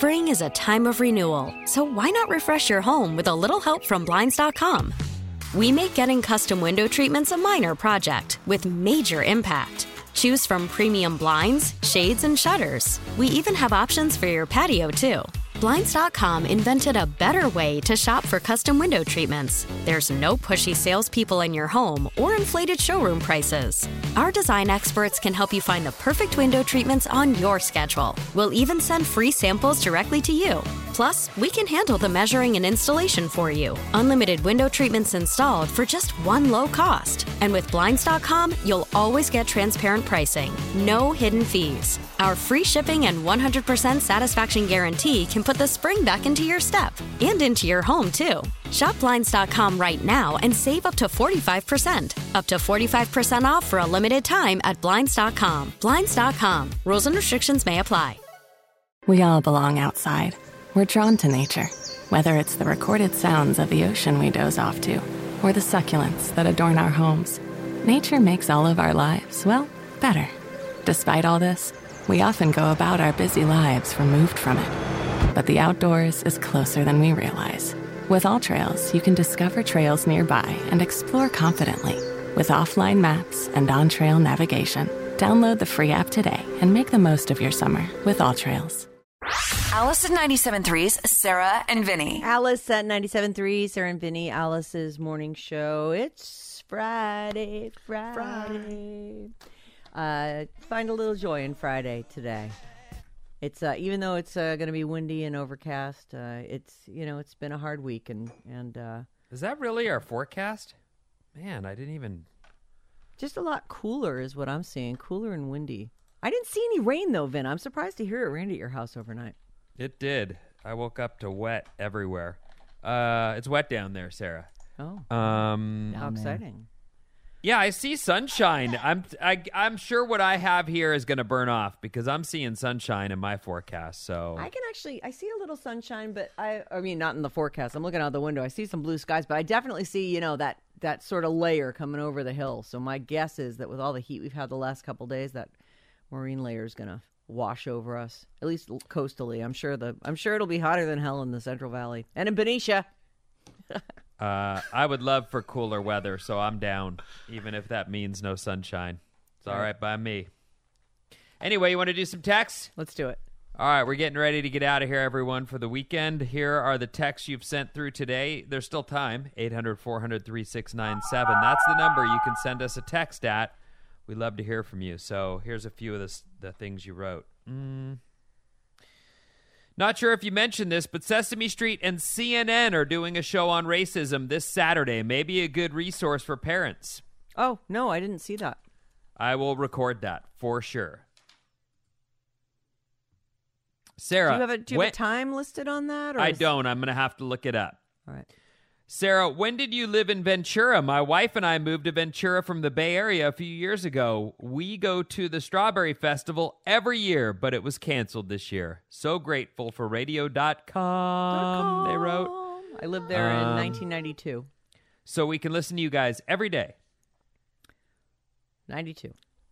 Spring is a time of renewal, so why not refresh your home with a little help from Blinds.com? We make getting custom window treatments a minor project with major impact. Choose from premium blinds, shades, and shutters. We even have options for your patio, too. Blinds.com invented a better way to shop for custom window treatments. There's no pushy salespeople in your home or inflated showroom prices. Our design experts can help you find the perfect window treatments on your schedule. We'll even send free samples directly to you. Plus, we can handle the measuring and installation for you. Unlimited window treatments installed for just one low cost. And with Blinds.com, you'll always get transparent pricing. No hidden fees. Our free shipping and 100% satisfaction guarantee can put the spring back into your step and into your home, too. Shop Blinds.com right now and save up to 45%. Up to 45% off for a limited time at Blinds.com. Blinds.com. Rules and restrictions may apply. We all belong outside. We're drawn to nature, whether it's the recorded sounds of the ocean we doze off to, or the succulents that adorn our homes. Nature makes all of our lives, well, better. Despite all this, we often go about our busy lives removed from it. But the outdoors is closer than we realize. With AllTrails, you can discover trails nearby and explore confidently. With offline maps and on-trail navigation, download the free app today and make the most of your summer with AllTrails. Alice at 97.3's Sarah and Vinny. Alice at 97.3, Sarah and Vinny, Alice's morning show. It's Friday. Find a little joy in Friday today. It's even though it's going to be windy and overcast. It's been a hard week and is that really our forecast? Man, I didn't even. Just a lot cooler is what I'm seeing. Cooler and windy. I didn't see any rain though, Vin. I'm surprised to hear it rained at your house overnight. It did. I woke up to wet everywhere. It's wet down there, Sarah. Oh, how exciting! Yeah, I see sunshine. I'm sure what I have here is going to burn off because I'm seeing sunshine in my forecast. So I see a little sunshine, but I mean not in the forecast. I'm looking out the window. I see some blue skies, but I definitely see that sort of layer coming over the hill. So my guess is that with all the heat we've had the last couple days, that marine layer is going to wash over us, at least coastally. I'm sure it'll be hotter than hell in the Central Valley and in Benicia. I would love for cooler weather, so I'm down, even if that means no sunshine. It's all right by me. Anyway, you want to do some texts? Let's do it. All right, we're getting ready to get out of here, everyone, for the weekend. Here are the texts you've sent through today. There's still time, 800-400-3697. That's the number you can send us a text at. We love to hear from you. So here's a few of the things you wrote. Not sure if you mentioned this, but Sesame Street and CNN are doing a show on racism this Saturday. Maybe a good resource for parents. Oh, no, I didn't see that. I will record that for sure. Sarah. Do you have a time listed on that? I don't. I'm going to have to look it up. All right. Sarah, when did you live in Ventura? My wife and I moved to Ventura from the Bay Area a few years ago. We go to the Strawberry Festival every year, but it was canceled this year. So grateful for radio.com, they wrote. I lived there in 1992. So we can listen to you guys every day. 92.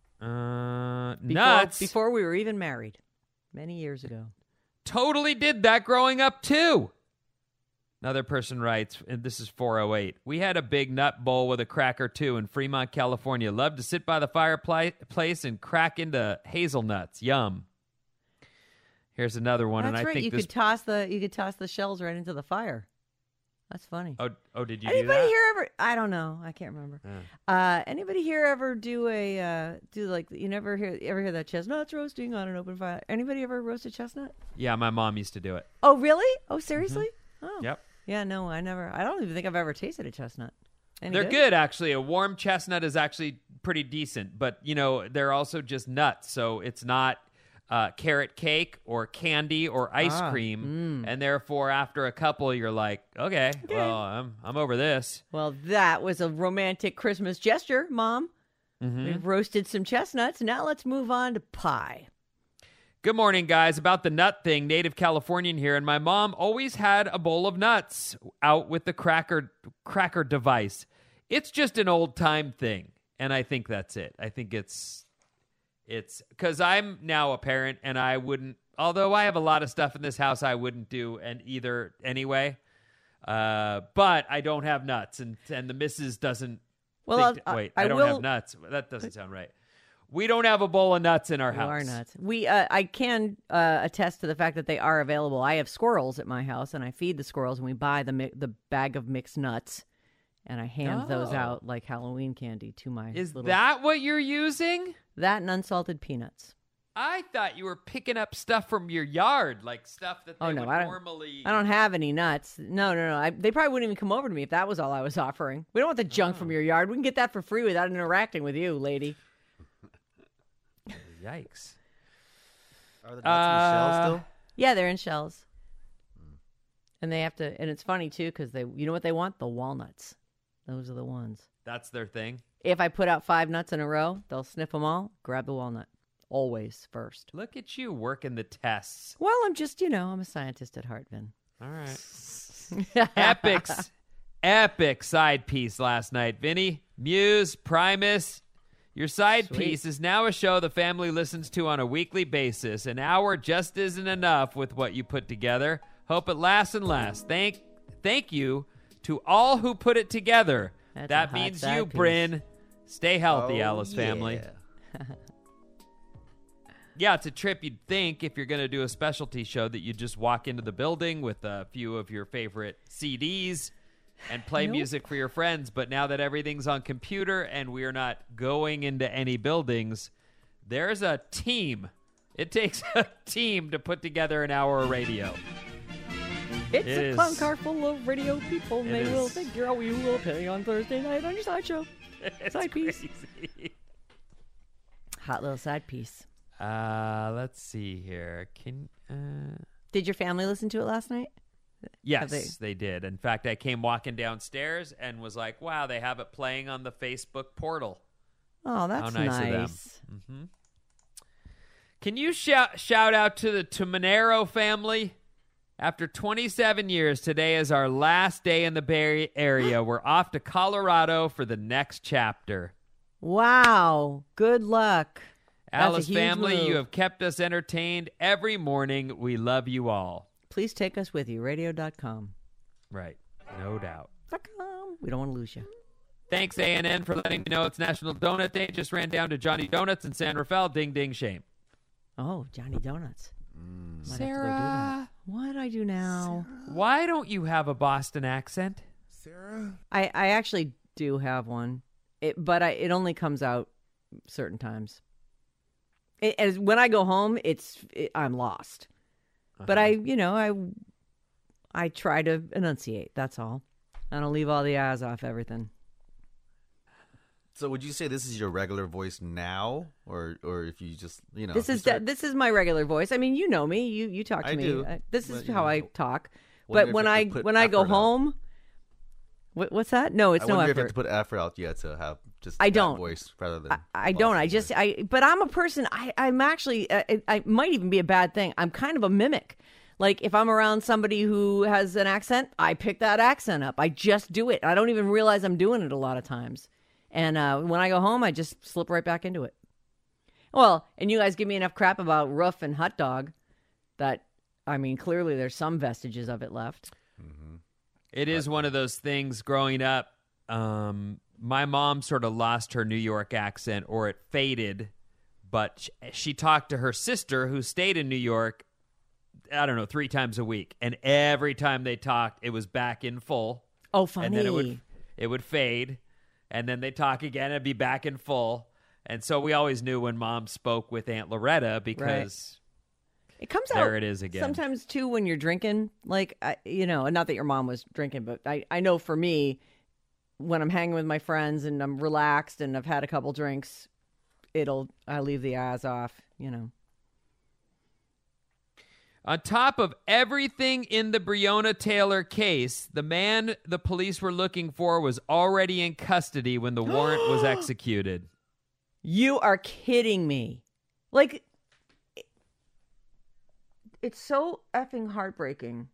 Nuts. Before we were even married. Many years ago. Totally did that growing up, too. Another person writes, and this is 408, we had a big nut bowl with a cracker, too, in Fremont, California. Loved to sit by the fireplace and crack into hazelnuts. Yum. Here's another one. That's and I right. think You could toss the shells right into the fire. That's funny. Oh, did you anybody do that? here ever? I don't know. I can't remember. Anybody here ever do you never hear that chestnuts roasting on an open fire? Anybody ever roast a chestnut? Yeah, my mom used to do it. Oh, really? Oh, seriously? Mm-hmm. Oh. Yep. Yeah, no, I never. I don't even think I've ever tasted a chestnut. They're good, actually. A warm chestnut is actually pretty decent, but they're also just nuts, so it's not carrot cake or candy or ice cream, and therefore after a couple you're like, okay. Well, I'm over this. Well, that was a romantic Christmas gesture, Mom. Mm-hmm. We've roasted some chestnuts. Now let's move on to pie. Good morning, guys. About the nut thing, native Californian here, and my mom always had a bowl of nuts out with the cracker device. It's just an old time thing, and I think that's it. I think it's because I'm now a parent, and I wouldn't Although I have a lot of stuff in this house I wouldn't do either anyway. But I don't have nuts, and the missus doesn't. Well, I don't have nuts. That doesn't sound right. We don't have a bowl of nuts in our house. Are nuts. I can attest to the fact that they are available. I have squirrels at my house, and I feed the squirrels, and we buy the bag of mixed nuts, and I hand those out like Halloween candy to my. Is that what you're using? That and unsalted peanuts. I thought you were picking up stuff from your yard, like stuff that they would normally. I don't have any nuts. No. They probably wouldn't even come over to me if that was all I was offering. We don't want the junk from your yard. We can get that for free without interacting with you, lady. Yikes. Are the nuts in the shells still? Yeah, they're in shells. And they have to, and it's funny too, because you know what they want? The walnuts. Those are the ones. That's their thing. If I put out 5 nuts in a row, they'll sniff them all, grab the walnut. Always first. Look at you working the tests. Well, I'm just, I'm a scientist at heart, Vin. All right. Epic side piece last night, Vinny. Muse, Primus. Your side piece is now a show the family listens to on a weekly basis. An hour just isn't enough with what you put together. Hope it lasts and lasts. Thank you to all who put it together. That means you, Bryn. Stay healthy, Alice family. Yeah, it's a trip you'd think if you're going to do a specialty show that you just walk into the building with a few of your favorite CDs and play music for your friends. But now that everything's on computer and we are not going into any buildings, there's a team. It takes a team to put together an hour of radio. It's a clown car full of radio people, and they will figure out we will pay on Thursday night on your sideshow. Side piece. Hot little side piece. Let's see here. Did your family listen to it last night? Yes, they did. In fact, I came walking downstairs and was like, wow, they have it playing on the Facebook portal. Oh, that's How nice nice. of them. Mm-hmm. Can you shout out to the Monero family? After 27 years, today is our last day in the Bay Area. We're off to Colorado for the next chapter. Wow. Good luck. Alice family, you have kept us entertained every morning. We love you all. Please take us with you. Radio.com. Right. No doubt. We don't want to lose you. Thanks, ANN, for letting me know it's National Donut Day. Just ran down to Johnny Donuts in San Rafael. Ding, ding, shame. Oh, Johnny Donuts. Sarah. What did I do now? Sarah. Why don't you have a Boston accent? Sarah? I actually do have one. But it only comes out certain times. When I go home, I'm lost. Uh-huh. But I try to enunciate. That's all. I don't leave all the eyes off everything. So would you say this is your regular voice now, or if you just This is my regular voice. I mean, you know me. You talk to me. Do, this is how I talk. But when I go home, what's that? No, it's no effort. I wonder if you have to put effort out yet to have just that voice rather than. I don't. But I'm a person. I'm actually. I might even be a bad thing. I'm kind of a mimic. Like if I'm around somebody who has an accent, I pick that accent up. I just do it. I don't even realize I'm doing it a lot of times. And when I go home, I just slip right back into it. Well, and you guys give me enough crap about roof and hot dog that, I mean, clearly there's some vestiges of it left. Mm-hmm. It is one of those things growing up. My mom sort of lost her New York accent, or it faded, but she talked to her sister who stayed in New York, I don't know, 3 times a week. And every time they talked, it was back in full. Oh, funny. And then it would fade. And then they talk again and be back in full. And so we always knew when Mom spoke with Aunt Loretta because it comes there out it is again. Sometimes, too, when you're drinking, like, not that your mom was drinking, but I know for me, when I'm hanging with my friends and I'm relaxed and I've had a couple drinks, I leave the eyes off, On top of everything in the Breonna Taylor case, the man the police were looking for was already in custody when the warrant was executed. You are kidding me. Like, it's so effing heartbreaking.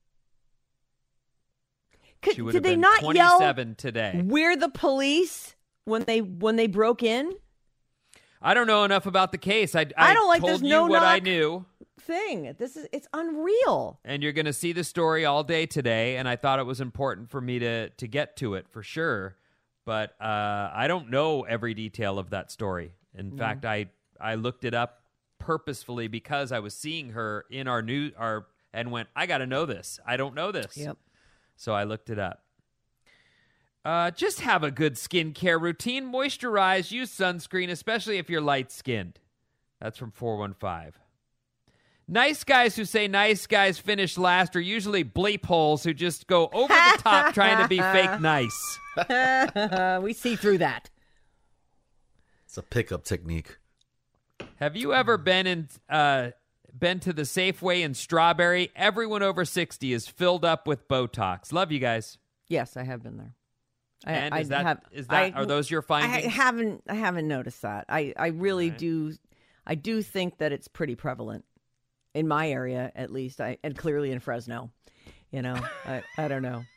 She would Did have they been not 27 yell, today. "We're the police" when they broke in? I don't know enough about the case. I don't like told this you no what knock. I knew. thing. It's unreal. And you're going to see the story all day today, and I thought it was important for me to get to it for sure. But I don't know every detail of that story. In fact, I looked it up purposefully because I was seeing her in and went, I got to know this. I don't know this. Yep. So I looked it up. Just have a good skincare routine. Moisturize, use sunscreen, especially if you're light-skinned. That's from 415. Nice guys who say nice guys finish last are usually bleep holes who just go over the top trying to be fake nice. We see through that. It's a pickup technique. Have you ever been to the Safeway in Strawberry? Everyone over 60 is filled up with Botox. Love you guys. Yes, I have been there. Are those your findings? I haven't noticed that. I really do. I do think that it's pretty prevalent in my area, at least. And clearly in Fresno. You know, I don't know.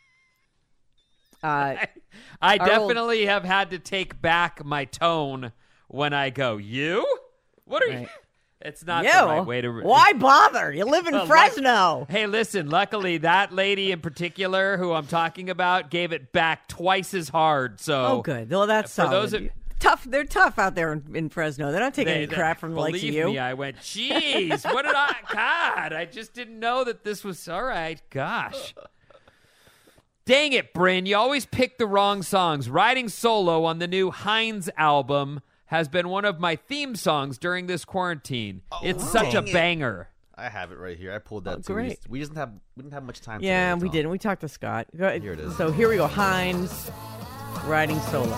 I definitely have had to take back my tone when I go, you? What are you? It's not the right way to... Why bother? You live in Fresno. Hey, listen, luckily that lady in particular who I'm talking about gave it back twice as hard. So, oh, good. Well, that's for solid. Those tough. They're tough out there in Fresno. They're not taking any crap from the likes of you. Believe me, I went, geez, what did I... God, I just didn't know that this was... All right, gosh. Dang it, Bryn. You always pick the wrong songs. Riding solo on the new Hines album has been one of my theme songs during this quarantine. It's such a banger. I have it right here. I pulled that too. Great. We didn't have much time. Yeah, we didn't. We talked to Scott. Here it is. So here we go. Hines riding solo.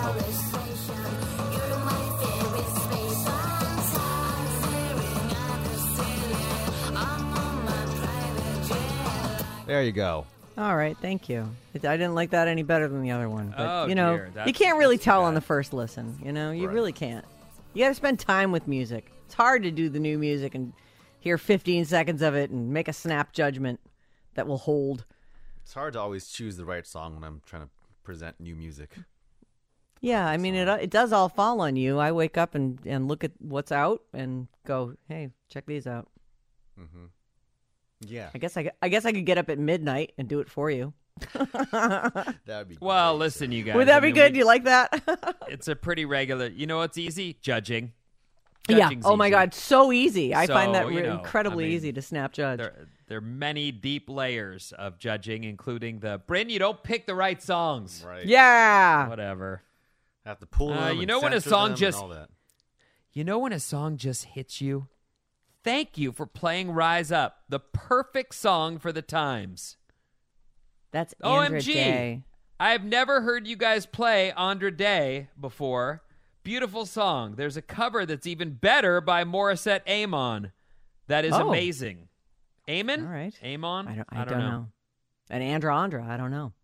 There you go. All right, thank you. I didn't like that any better than the other one. But, dear. You can't really tell on the first listen. You know, you really can't. You got to spend time with music. It's hard to do the new music and hear 15 seconds of it and make a snap judgment that will hold. It's hard to always choose the right song when I'm trying to present new music. Yeah, I mean, it does all fall on you. I wake up and look at what's out and go, hey, check these out. Mm-hmm. Yeah. I guess I could get up at midnight and do it for you. That would be well, great. listen, you guys. Would that be good? You like that? It's a pretty regular. You know what's easy? Judging. Yeah. Oh my easy. God, so easy. I find that So, incredibly easy to snap judge. There are many deep layers of judging, including Bryn, you don't pick the right songs. Right. Yeah. Whatever. Have to pull them. You know and when a censor song them just. and all that. You know when a song just hits you? Thank you for playing Rise Up, the perfect song for the times. That's Andra OMG. Day. I've never heard you guys play Andra Day before. Beautiful song. There's a cover that's even better by Morissette Amon. That is amazing. Amon? All right. Amon? I don't know. And Andra, I don't know.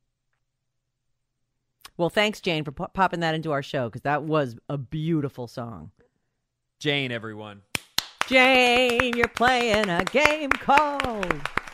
Well, thanks, Jane, for popping that into our show, because that was a beautiful song. Jane, everyone. Jane, you're playing a game called...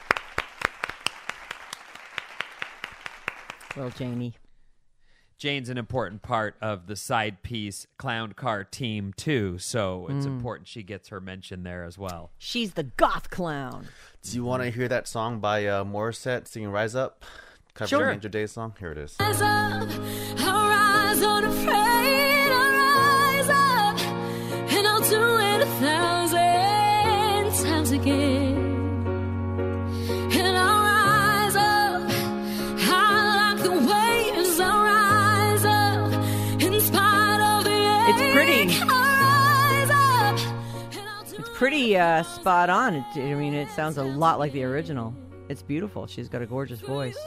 Well, Janie. Jane's an important part of the side piece Clown Car team, too, so it's important she gets her mention there as well. She's the goth clown. Do you want to hear that song by Morissette singing Rise Up? Covering Andra Day's song? Here it is. Rise up, I'll rise unafraid, I'll rise up, and I'll do it 1,000 times again. And I'll rise up, I like the waves, I'll rise up, in spite of the ache. It's pretty. I'll rise up, and I'll do It's pretty spot on. It sounds a lot like the original. It's beautiful. She's got a gorgeous voice.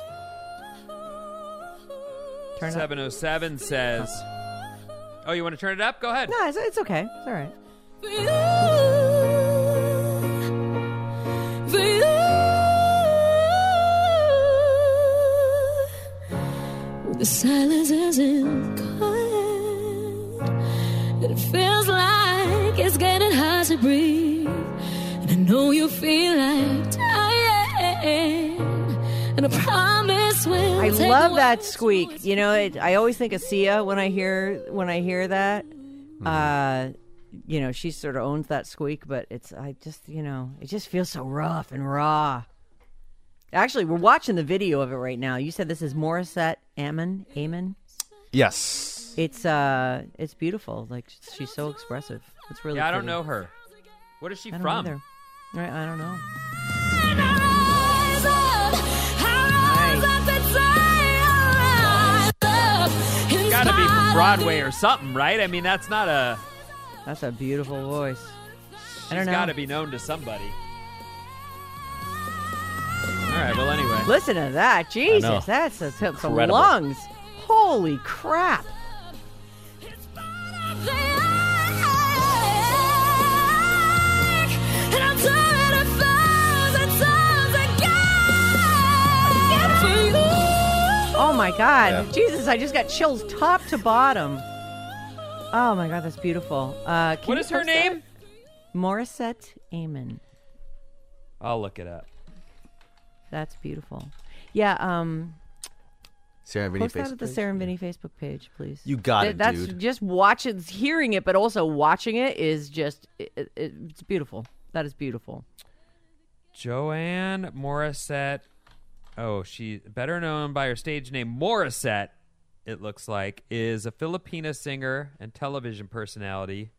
Turn it up. 707 says... Oh, you want to turn it up? Go ahead. No, it's okay. It's all right. For you, the silence isn't quiet, and it feels like it's getting hard to breathe, and I know you feel like dying, and I promise we'll I take love away that squeak. You know, I always think of Sia when I hear that. she sort of owns that squeak, but it just feels so rough and raw. Actually, we're watching the video of it right now. You said this is Morissette Amon? Yes. It's beautiful. Like, she's so expressive. It's really I don't pretty. know her. What is she I don't from? either. I don't know. It's got to be from Broadway or something, right? I mean, that's a beautiful voice. I don't She's know. got to be known to somebody. All right, well, anyway. Listen to that. Jesus, that's some Incredible. lungs. Holy crap. Oh my God. Yeah. Jesus, I just got chills top to bottom. Oh my God, that's beautiful. What is her name? Morissette Amon. I'll look it up. That's beautiful. Yeah, Sarah and Vinny post that at the Facebook. Sarah and Vinny Facebook page, please. You got it, That's dude. just hearing it, but also watching it is just, it's beautiful. That is beautiful. Joanne Morissette. Oh, she better known by her stage name Morissette, it looks like, is a Filipina singer and television personality.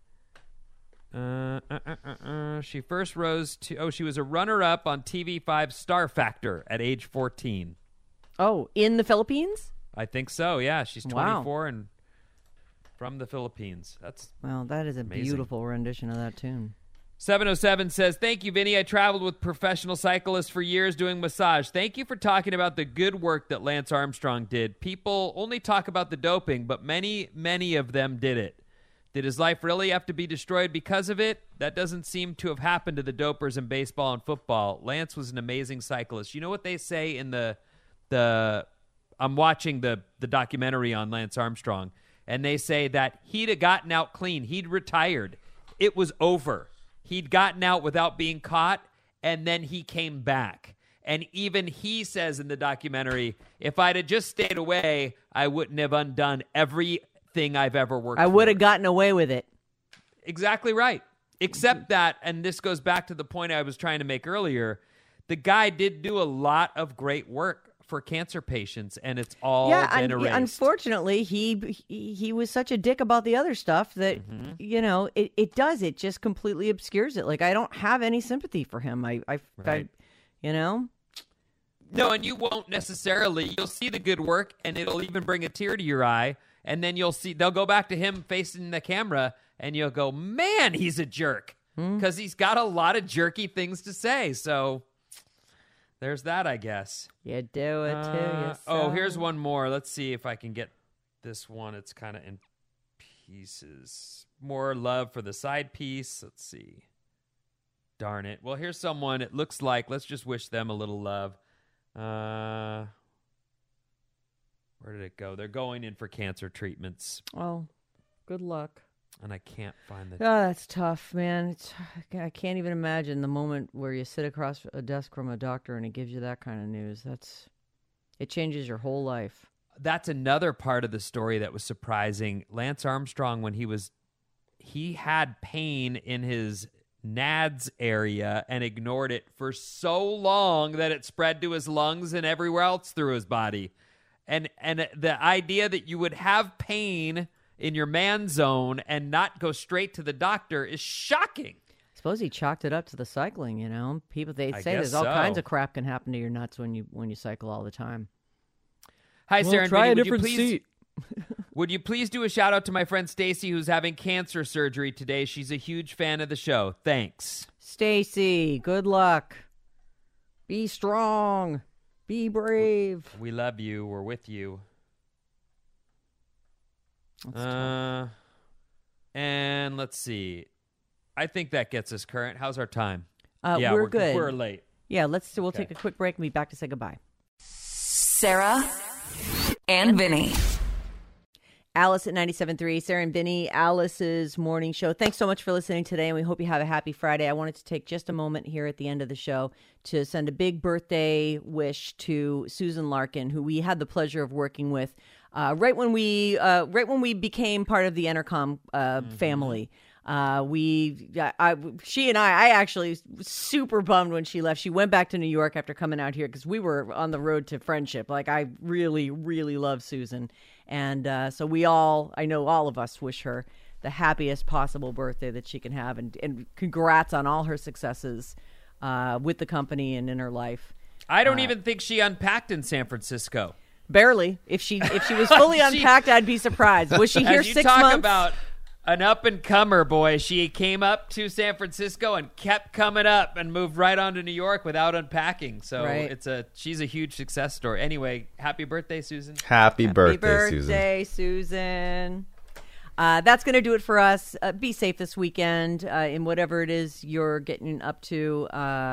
She first rose to... she was a runner-up on TV5 Star Factor at age 14. Oh, in the Philippines? I think so, yeah. She's Wow. 24 and from the Philippines. Well, that is a Amazing. beautiful rendition of that tune. 707 says, thank you, Vinny. I traveled with professional cyclists for years doing massage. Thank you for talking about the good work that Lance Armstrong did. People only talk about the doping, but many, many of them did it. Did his life really have to be destroyed because of it? That doesn't seem to have happened to the dopers in baseball and football. Lance was an amazing cyclist. You know what they say in the I'm watching the documentary on Lance Armstrong, and they say that he'd have gotten out clean. He'd retired. It was over. He'd gotten out without being caught, and then he came back. And even he says in the documentary, if I'd have just stayed away, I wouldn't have undone everything I've ever worked I would have for. gotten away with it. Exactly right. Except that, and this goes back to the point I was trying to make earlier, the guy did do a lot of great work for cancer patients, and it's all been erased. Unfortunately, he was such a dick about the other stuff that it just completely obscures it. Like, I don't have any sympathy for him. Right. No, and you won't necessarily. You'll see the good work, and it'll even bring a tear to your eye, and then they'll go back to him facing the camera, and you'll go, man, he's a jerk, because he's got a lot of jerky things to say, so... There's that, I guess. You do it to yourself. Oh, here's one more. Let's see if I can get this one. It's kind of in pieces. More love for the side piece. Let's see. Darn it. Well, here's someone it looks like. Let's just wish them a little love. Where did it go? They're going in for cancer treatments. Oh, good luck. And I can't find the... Oh, that's tough, man. I can't even imagine the moment where you sit across a desk from a doctor and he gives you that kind of news. It changes your whole life. That's another part of the story that was surprising. Lance Armstrong, when he had pain in his nads area and ignored it for so long that it spread to his lungs and everywhere else through his body. And the idea that you would have pain in your man zone and not go straight to the doctor is shocking. I suppose he chalked it up to the cycling, People, they I say guess there's all so. kinds of crap can happen to your nuts when you cycle all the time. Hi, Well, Sarah. and try Vinny. a different seat. Would you please do a shout out to my friend Stacy, who's having cancer surgery today? She's a huge fan of the show. Thanks. Stacy, good luck. Be strong. Be brave. We love you. We're with you. And let's see. I think that gets us current. How's our time? Yeah, we're good. We're late. Yeah, we'll take a quick break and be back to say goodbye. Sarah and Vinny. Alice at 97.3, Sarah and Vinny, Alice's morning show. Thanks so much for listening today, and we hope you have a happy Friday. I wanted to take just a moment here at the end of the show to send a big birthday wish to Susan Larkin, who we had the pleasure of working with right when we became part of the Entercom family. She and I actually was super bummed when she left. She went back to New York after coming out here because we were on the road to friendship. Like, I really, really love Susan. And so I know all of us wish her the happiest possible birthday that she can have. And congrats on all her successes with the company and in her life. I don't even think she unpacked in San Francisco. Barely. If she was fully unpacked, I'd be surprised. Was she here 6 months? Talk about an up-and-comer, boy. She came up to San Francisco and kept coming up and moved right on to New York without unpacking. So she's a huge success story. Anyway, happy birthday, Susan. Happy birthday, Susan. That's going to do it for us. Be safe this weekend in whatever it is you're getting up to.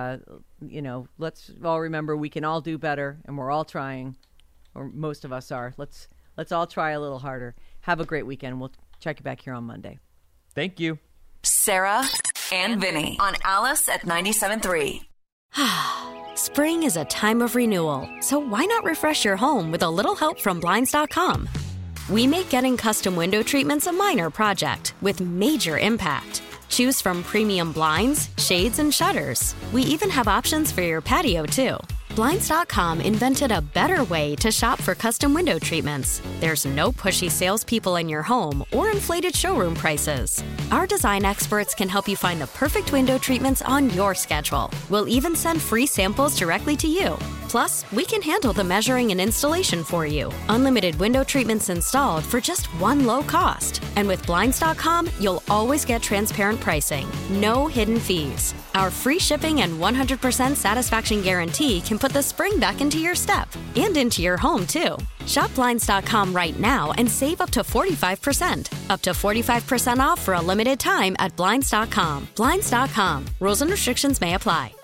Let's all remember we can all do better, and we're all trying, or most of us are. Let's all try a little harder. Have a great weekend. We'll check you back here on Monday. Thank you. Sarah and Vinny on Alice at 97.3. Spring is a time of renewal, so why not refresh your home with a little help from Blinds.com? We make getting custom window treatments a minor project with major impact. Choose from premium blinds, shades, and shutters. We even have options for your patio, too. Blinds.com invented a better way to shop for custom window treatments. There's no pushy salespeople in your home or inflated showroom prices. Our design experts can help you find the perfect window treatments on your schedule. We'll even send free samples directly to you. Plus, we can handle the measuring and installation for you. Unlimited window treatments installed for just one low cost. And with Blinds.com, you'll always get transparent pricing. No hidden fees. Our free shipping and 100% satisfaction guarantee can put the spring back into your step and into your home, too. Shop Blinds.com right now and save up to 45%. Up to 45% off for a limited time at Blinds.com. Blinds.com. Rules and restrictions may apply.